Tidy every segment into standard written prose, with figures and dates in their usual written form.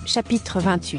Chapitre 28.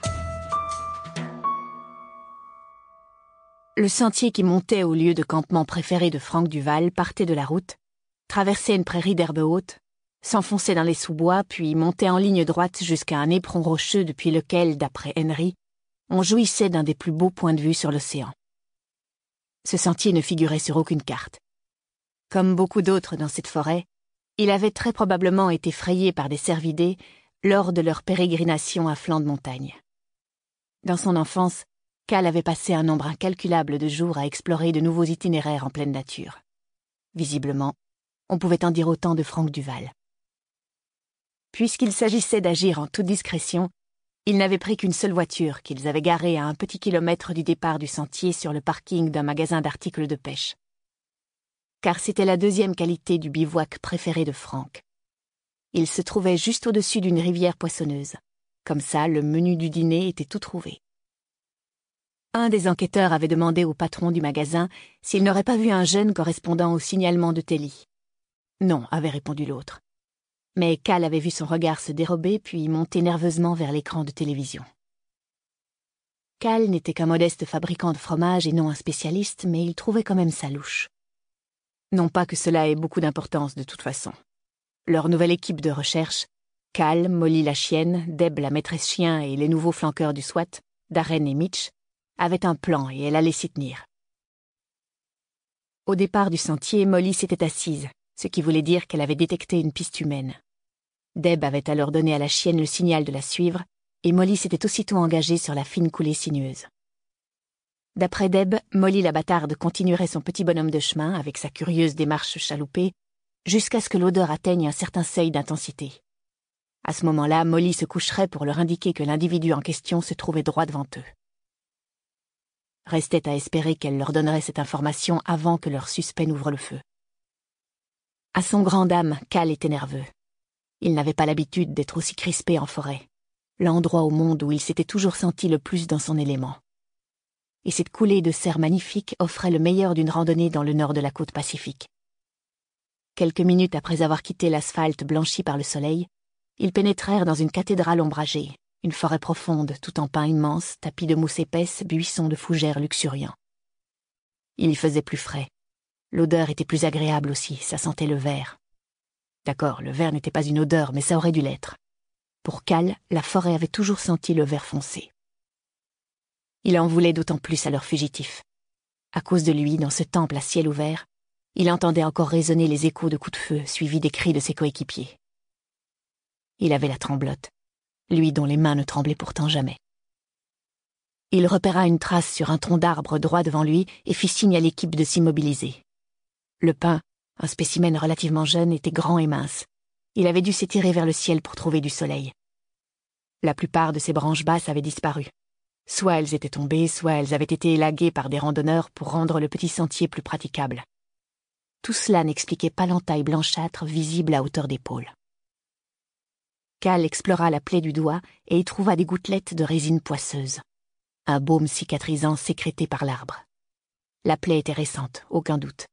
Le sentier qui montait au lieu de campement préféré de Franck Duval partait de la route, traversait une prairie d'herbe haute, s'enfonçait dans les sous-bois, puis montait en ligne droite jusqu'à un éperon rocheux depuis lequel, d'après Henry, on jouissait d'un des plus beaux points de vue sur l'océan. Ce sentier ne figurait sur aucune carte. Comme beaucoup d'autres dans cette forêt, il avait très probablement été frayé par des cervidés lors de leur pérégrination à flanc de montagne. Dans son enfance, Cal avait passé un nombre incalculable de jours à explorer de nouveaux itinéraires en pleine nature. Visiblement, on pouvait en dire autant de Franck Duval. Puisqu'il s'agissait d'agir en toute discrétion, ils n'avaient pris qu'une seule voiture qu'ils avaient garée à un petit kilomètre du départ du sentier sur le parking d'un magasin d'articles de pêche. Car c'était la deuxième qualité du bivouac préféré de Franck. Il se trouvait juste au-dessus d'une rivière poissonneuse. Comme ça, le menu du dîner était tout trouvé. Un des enquêteurs avait demandé au patron du magasin s'il n'aurait pas vu un jeune correspondant au signalement de Telly. Non, avait répondu l'autre. Mais Cal avait vu son regard se dérober puis monter nerveusement vers l'écran de télévision. Cal n'était qu'un modeste fabricant de fromage et non un spécialiste, mais il trouvait quand même ça louche. Non pas que cela ait beaucoup d'importance de toute façon. Leur nouvelle équipe de recherche, Cal, Molly la chienne, Deb la maîtresse chien et les nouveaux flanqueurs du SWAT, Darren et Mitch, avaient un plan et elle allait s'y tenir. Au départ du sentier, Molly s'était assise, ce qui voulait dire qu'elle avait détecté une piste humaine. Deb avait alors donné à la chienne le signal de la suivre, et Molly s'était aussitôt engagée sur la fine coulée sinueuse. D'après Deb, Molly la bâtarde continuerait son petit bonhomme de chemin avec sa curieuse démarche chaloupée, jusqu'à ce que l'odeur atteigne un certain seuil d'intensité. À ce moment-là, Molly se coucherait pour leur indiquer que l'individu en question se trouvait droit devant eux. Restait à espérer qu'elle leur donnerait cette information avant que leur suspect n'ouvre le feu. À son grand dam, Cal était nerveux. Il n'avait pas l'habitude d'être aussi crispé en forêt, l'endroit au monde où il s'était toujours senti le plus dans son élément. Et cette coulée de cerfs magnifique offrait le meilleur d'une randonnée dans le nord de la côte Pacifique. Quelques minutes après avoir quitté l'asphalte blanchi par le soleil, ils pénétrèrent dans une cathédrale ombragée, une forêt profonde, tout en pins immenses, tapis de mousse épaisse, buissons de fougères luxuriants. Il y faisait plus frais. L'odeur était plus agréable aussi, ça sentait le verre. D'accord, le verre n'était pas une odeur, mais ça aurait dû l'être. Pour Cal, la forêt avait toujours senti le verre foncé. Il en voulait d'autant plus à leur fugitif. À cause de lui, dans ce temple à ciel ouvert, il entendait encore résonner les échos de coups de feu suivis des cris de ses coéquipiers. Il avait la tremblote, lui dont les mains ne tremblaient pourtant jamais. Il repéra une trace sur un tronc d'arbre droit devant lui et fit signe à l'équipe de s'immobiliser. Le pin, un spécimen relativement jeune, était grand et mince. Il avait dû s'étirer vers le ciel pour trouver du soleil. La plupart de ses branches basses avaient disparu. Soit elles étaient tombées, soit elles avaient été élaguées par des randonneurs pour rendre le petit sentier plus praticable. Tout cela n'expliquait pas l'entaille blanchâtre visible à hauteur d'épaule. Cal explora la plaie du doigt et y trouva des gouttelettes de résine poisseuse. Un baume cicatrisant sécrété par l'arbre. La plaie était récente, aucun doute.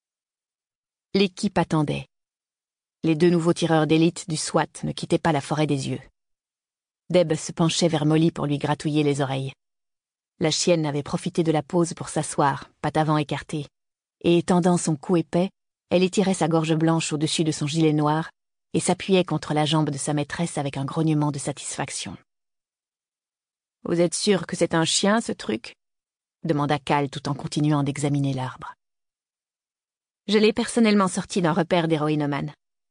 L'équipe attendait. Les deux nouveaux tireurs d'élite du SWAT ne quittaient pas la forêt des yeux. Deb se penchait vers Molly pour lui gratouiller les oreilles. La chienne avait profité de la pause pour s'asseoir, pattes avant écartées, et étendant son cou épais, elle étirait sa gorge blanche au-dessus de son gilet noir et s'appuyait contre la jambe de sa maîtresse avec un grognement de satisfaction. « Vous êtes sûr que c'est un chien, ce truc ?» demanda Cal tout en continuant d'examiner l'arbre. « Je l'ai personnellement sorti d'un repère d'héroïnomane. »«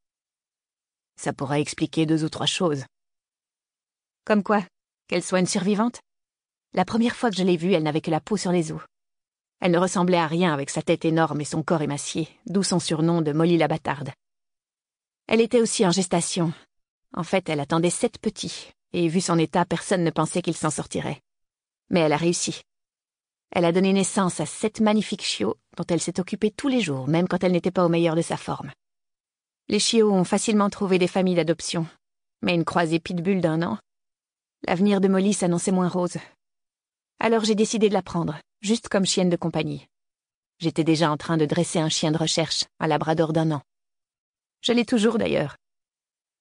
Ça pourrait expliquer 2 ou 3 choses. »« Comme quoi? Qu'elle soit une survivante? La première fois que je l'ai vue, elle n'avait que la peau sur les os. Elle ne ressemblait à rien avec sa tête énorme et son corps émacié, d'où son surnom de Molly la bâtarde. Elle était aussi en gestation. En fait, elle attendait 7 petits, et vu son état, personne ne pensait qu'il s'en sortirait. Mais elle a réussi. Elle a donné naissance à 7 magnifiques chiots dont elle s'est occupée tous les jours, même quand elle n'était pas au meilleur de sa forme. Les chiots ont facilement trouvé des familles d'adoption, mais une croisée pitbull d'1 an. L'avenir de Molly s'annonçait moins rose. Alors j'ai décidé de la prendre, juste comme chienne de compagnie. J'étais déjà en train de dresser un chien de recherche, un labrador d'1 an. Je l'ai toujours d'ailleurs.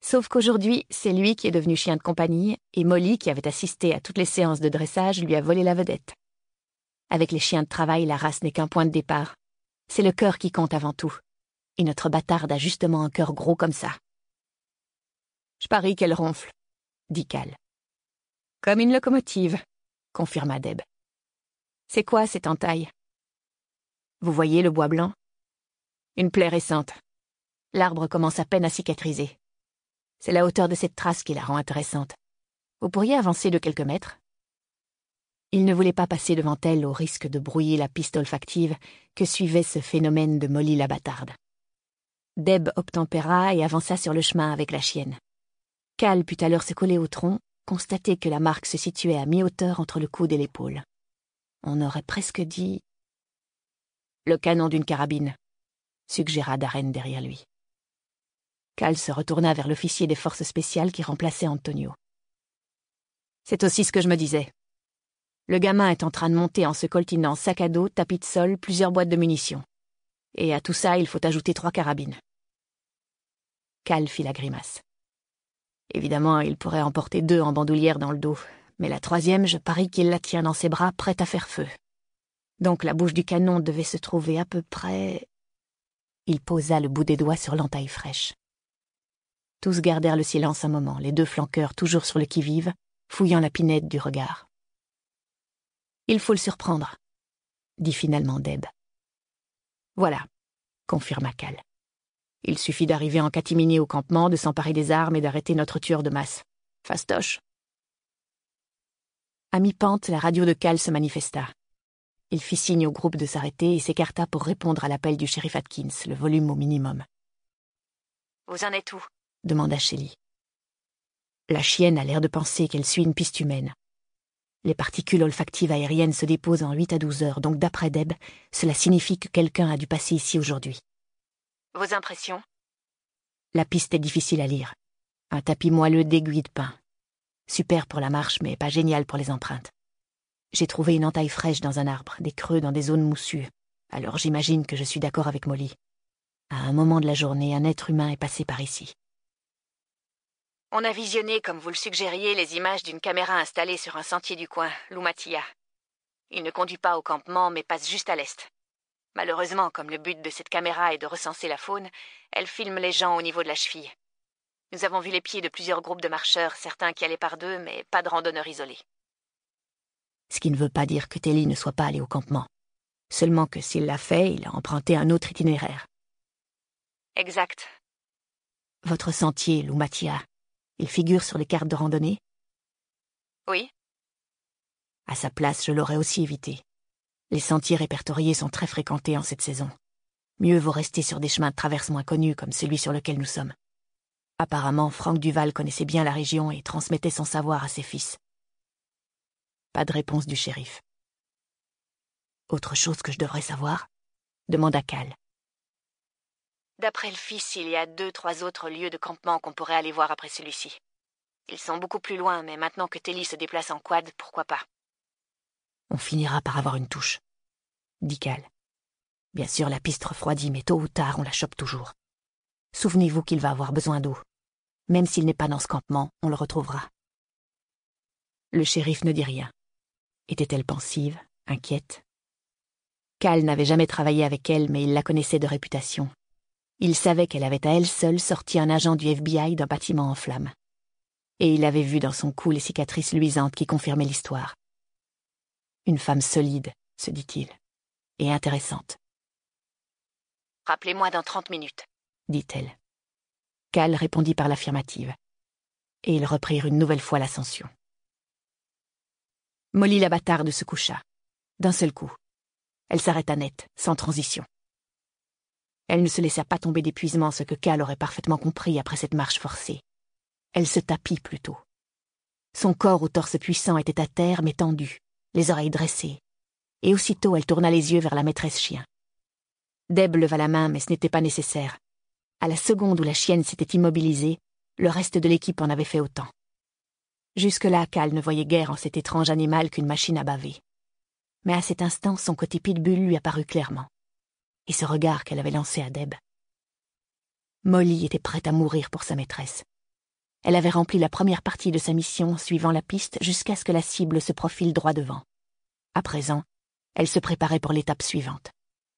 Sauf qu'aujourd'hui, c'est lui qui est devenu chien de compagnie, et Molly, qui avait assisté à toutes les séances de dressage, lui a volé la vedette. Avec les chiens de travail, la race n'est qu'un point de départ. C'est le cœur qui compte avant tout. Et notre bâtarde a justement un cœur gros comme ça. Je parie qu'elle ronfle, dit Cal. Comme une locomotive, confirma Deb. C'est quoi cette entaille? Vous voyez le bois blanc? Une plaie récente. L'arbre commence à peine à cicatriser. C'est la hauteur de cette trace qui la rend intéressante. Vous pourriez avancer de quelques mètres? Il ne voulait pas passer devant elle au risque de brouiller la piste olfactive que suivait ce phénomène de Molly la bâtarde. Deb obtempéra et avança sur le chemin avec la chienne. Cal put alors se coller au tronc, constater que la marque se situait à mi-hauteur entre le coude et l'épaule. On aurait presque dit... Le canon d'une carabine, suggéra Darren derrière lui. Cal se retourna vers l'officier des forces spéciales qui remplaçait Antonio. C'est aussi ce que je me disais. Le gamin est en train de monter en se coltinant sac à dos, tapis de sol, plusieurs boîtes de munitions. Et à tout ça, il faut ajouter 3 carabines. Cal fit la grimace. Évidemment, il pourrait en porter 2 en bandoulière dans le dos, mais la 3e, je parie qu'il la tient dans ses bras, prête à faire feu. Donc la bouche du canon devait se trouver à peu près... Il posa le bout des doigts sur l'entaille fraîche. Tous gardèrent le silence un moment, les 2 flanqueurs toujours sur le qui-vive, fouillant la pinette du regard. « Il faut le surprendre », dit finalement Deb. « Voilà », confirma Cal. « Il suffit d'arriver en catimini au campement, de s'emparer des armes et d'arrêter notre tueur de masse. Fastoche !» À mi-pente, la radio de Cal se manifesta. Il fit signe au groupe de s'arrêter et s'écarta pour répondre à l'appel du shérif Atkins, le volume au minimum. « Vous en êtes où ?» demanda Shelley. La chienne a l'air de penser qu'elle suit une piste humaine. Les particules olfactives aériennes se déposent en 8 à 12 heures, donc d'après Deb, cela signifie que quelqu'un a dû passer ici aujourd'hui. Vos impressions? La piste est difficile à lire. Un tapis moelleux d'aiguilles de pin. Super pour la marche, mais pas génial pour les empreintes. J'ai trouvé une entaille fraîche dans un arbre, des creux dans des zones moussues. Alors j'imagine que je suis d'accord avec Molly. À un moment de la journée, un être humain est passé par ici. On a visionné, comme vous le suggériez, les images d'une caméra installée sur un sentier du coin, Lumatia. Il ne conduit pas au campement, mais passe juste à l'est. Malheureusement, comme le but de cette caméra est de recenser la faune, elle filme les gens au niveau de la cheville. Nous avons vu les pieds de plusieurs groupes de marcheurs, certains qui allaient par 2, mais pas de randonneurs isolés. Ce qui ne veut pas dire que Telly ne soit pas allé au campement. Seulement que s'il l'a fait, il a emprunté un autre itinéraire. Exact. Votre sentier, Lumatia, il figure sur les cartes de randonnée? Oui. À sa place, je l'aurais aussi évité. Les sentiers répertoriés sont très fréquentés en cette saison. Mieux vaut rester sur des chemins de traverse moins connus comme celui sur lequel nous sommes. Apparemment, Franck Duval connaissait bien la région et transmettait son savoir à ses fils. Pas de réponse du shérif. Autre chose que je devrais savoir? Demanda Cal. D'après le fils, il y a 2-3 autres lieux de campement qu'on pourrait aller voir après celui-ci. Ils sont beaucoup plus loin, mais maintenant que Telly se déplace en quad, pourquoi pas? On finira par avoir une touche, dit Cal. Bien sûr, la piste refroidit, mais tôt ou tard, on la chope toujours. Souvenez-vous qu'il va avoir besoin d'eau. Même s'il n'est pas dans ce campement, on le retrouvera. Le shérif ne dit rien. Était-elle pensive, inquiète? Cal n'avait jamais travaillé avec elle, mais il la connaissait de réputation. Il savait qu'elle avait à elle seule sorti un agent du FBI d'un bâtiment en flammes. Et il avait vu dans son cou les cicatrices luisantes qui confirmaient l'histoire. Une femme solide, se dit-il, et intéressante. « Rappelez-moi dans 30 minutes, » dit-elle. Cal répondit par l'affirmative. Et ils reprirent une nouvelle fois l'ascension. Molly la bâtarde se coucha, d'un seul coup. Elle s'arrêta net, sans transition. Elle ne se laissa pas tomber d'épuisement, ce que Cal aurait parfaitement compris après cette marche forcée. Elle se tapit plutôt. Son corps au torse puissant était à terre, mais tendu, les oreilles dressées. Et aussitôt elle tourna les yeux vers la maîtresse chien. Deb leva la main, mais ce n'était pas nécessaire. À la seconde où la chienne s'était immobilisée, le reste de l'équipe en avait fait autant. Jusque-là, Cal ne voyait guère en cet étrange animal qu'une machine à baver. Mais à cet instant, son côté pitbull lui apparut clairement. Et ce regard qu'elle avait lancé à Deb. Molly était prête à mourir pour sa maîtresse. Elle avait rempli la première partie de sa mission suivant la piste jusqu'à ce que la cible se profile droit devant. À présent, elle se préparait pour l'étape suivante.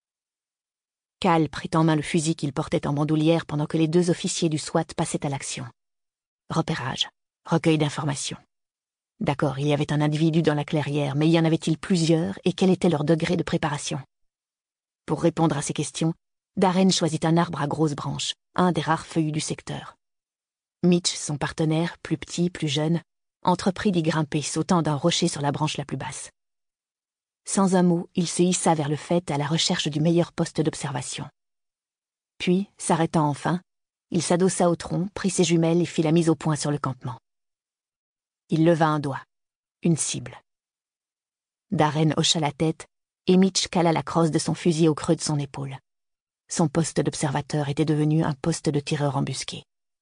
Cal prit en main le fusil qu'il portait en bandoulière pendant que les 2 officiers du SWAT passaient à l'action. Repérage, recueil d'informations. D'accord, il y avait un individu dans la clairière, mais y en avait-il plusieurs et quel était leur degré de préparation? Pour répondre à ces questions, Darren choisit un arbre à grosses branches, un des rares feuillus du secteur. Mitch, son partenaire, plus petit, plus jeune, entreprit d'y grimper, sautant d'un rocher sur la branche la plus basse. Sans un mot, il se hissa vers le faîte à la recherche du meilleur poste d'observation. Puis, s'arrêtant enfin, il s'adossa au tronc, prit ses jumelles et fit la mise au point sur le campement. Il leva un doigt. Une cible. Darren hocha la tête et Mitch cala la crosse de son fusil au creux de son épaule. Son poste d'observateur était devenu un poste de tireur embusqué.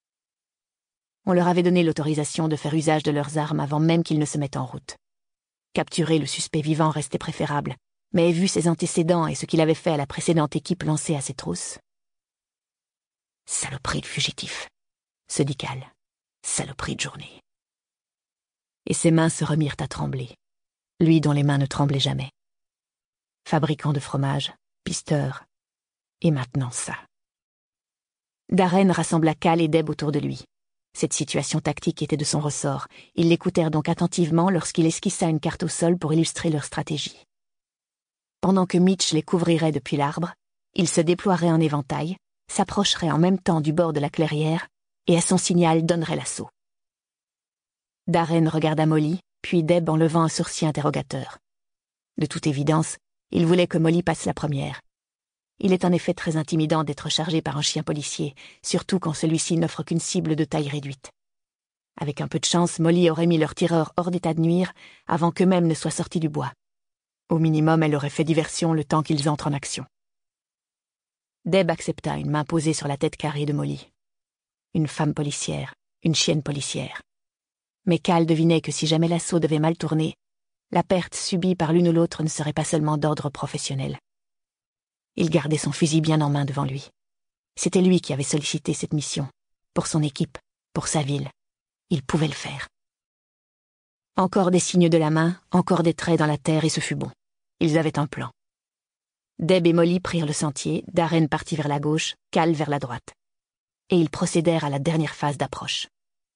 On leur avait donné l'autorisation de faire usage de leurs armes avant même qu'ils ne se mettent en route. Capturer le suspect vivant restait préférable, mais vu ses antécédents et ce qu'il avait fait à la précédente équipe lancée à ses trousses... Saloperie de fugitif, se dit Cal. Saloperie de journée. Et ses mains se remirent à trembler, lui dont les mains ne tremblaient jamais. Fabricant de fromage, pisteur, et maintenant ça. Darren rassembla Cal et Deb autour de lui. Cette situation tactique était de son ressort. Ils l'écoutèrent donc attentivement lorsqu'il esquissa une carte au sol pour illustrer leur stratégie. Pendant que Mitch les couvrirait depuis l'arbre, il se déploierait en éventail, s'approcherait en même temps du bord de la clairière et à son signal donnerait l'assaut. Darren regarda Molly, puis Deb en levant un sourcil interrogateur. De toute évidence, il voulait que Molly passe la première. Il est en effet très intimidant d'être chargé par un chien policier, surtout quand celui-ci n'offre qu'une cible de taille réduite. Avec un peu de chance, Molly aurait mis leur tireur hors d'état de nuire avant qu'eux-mêmes ne soient sortis du bois. Au minimum, elle aurait fait diversion le temps qu'ils entrent en action. Deb accepta, une main posée sur la tête carrée de Molly. Une femme policière, une chienne policière. Mais Cal devinait que si jamais l'assaut devait mal tourner, la perte subie par l'une ou l'autre ne serait pas seulement d'ordre professionnel. Il gardait son fusil bien en main devant lui. C'était lui qui avait sollicité cette mission, pour son équipe, pour sa ville. Il pouvait le faire. Encore des signes de la main, encore des traits dans la terre et ce fut bon. Ils avaient un plan. Deb et Molly prirent le sentier, Darren partit vers la gauche, Cal vers la droite. Et ils procédèrent à la dernière phase d'approche.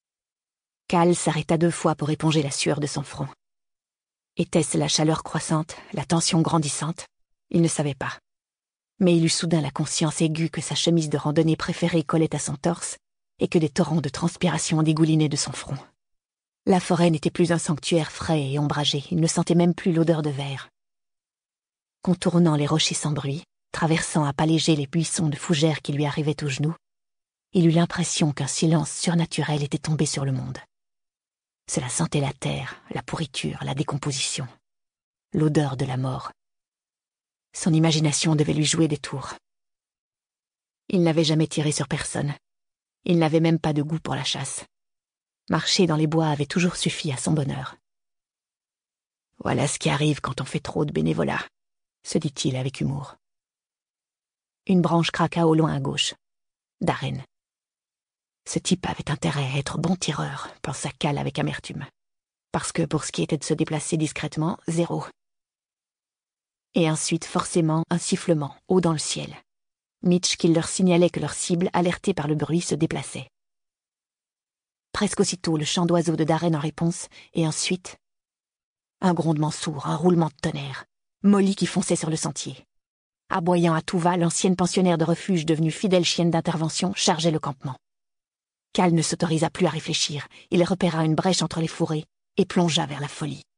Cal s'arrêta 2 fois pour éponger la sueur de son front. Était-ce la chaleur croissante, la tension grandissante? Il ne savait pas. Mais il eut soudain la conscience aiguë que sa chemise de randonnée préférée collait à son torse et que des torrents de transpiration dégoulinaient de son front. La forêt n'était plus un sanctuaire frais et ombragé, il ne sentait même plus l'odeur de verre. Contournant les rochers sans bruit, traversant à pas légers les buissons de fougères qui lui arrivaient aux genoux, il eut l'impression qu'un silence surnaturel était tombé sur le monde. Cela sentait la terre, la pourriture, la décomposition, l'odeur de la mort. Son imagination devait lui jouer des tours. Il n'avait jamais tiré sur personne. Il n'avait même pas de goût pour la chasse. Marcher dans les bois avait toujours suffi à son bonheur. Voilà ce qui arrive quand on fait trop de bénévolat, se dit-il avec humour. Une branche craqua au loin à gauche. Darren. Ce type avait intérêt à être bon tireur, pensa Cal avec amertume. Parce que pour ce qui était de se déplacer discrètement, 0. Et ensuite, forcément, un sifflement, haut dans le ciel. Mitch qui leur signalait que leur cible, alertée par le bruit, se déplaçait. Presque aussitôt, le chant d'oiseau de Darren en réponse, et ensuite... un grondement sourd, un roulement de tonnerre. Molly qui fonçait sur le sentier. Aboyant à tout va, l'ancienne pensionnaire de refuge devenue fidèle chienne d'intervention chargeait le campement. Cal ne s'autorisa plus à réfléchir. Il repéra une brèche entre les fourrés et plongea vers la folie.